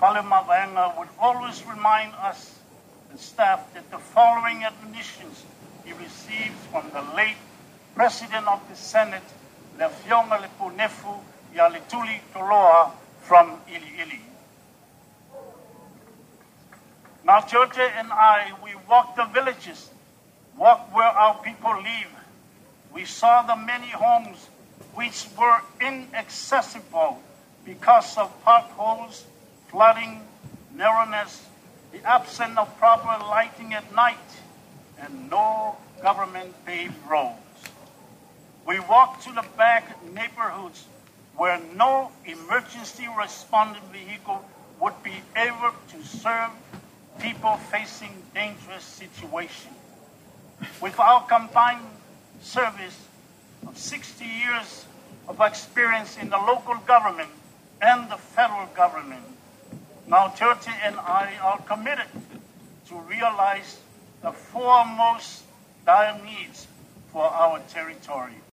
Palema Vaenga would always remind us and staff that the following admonitions he received from the late President of the Senate, Lefionga Lepunefu Yalituli Toloa from Ili Ili. Now, George and I, we walked the villages, walked where our people live. We saw the many homes which were inaccessible because of potholes, flooding, narrowness, the absence of proper lighting at night, and no government paved roads. We walked to the back neighborhoods where no emergency responding vehicle would be able to serve people facing dangerous situations. With our combined service of 60 years of experience in the local government and the federal government, now George and I are committed to realize the foremost dire needs for our territory.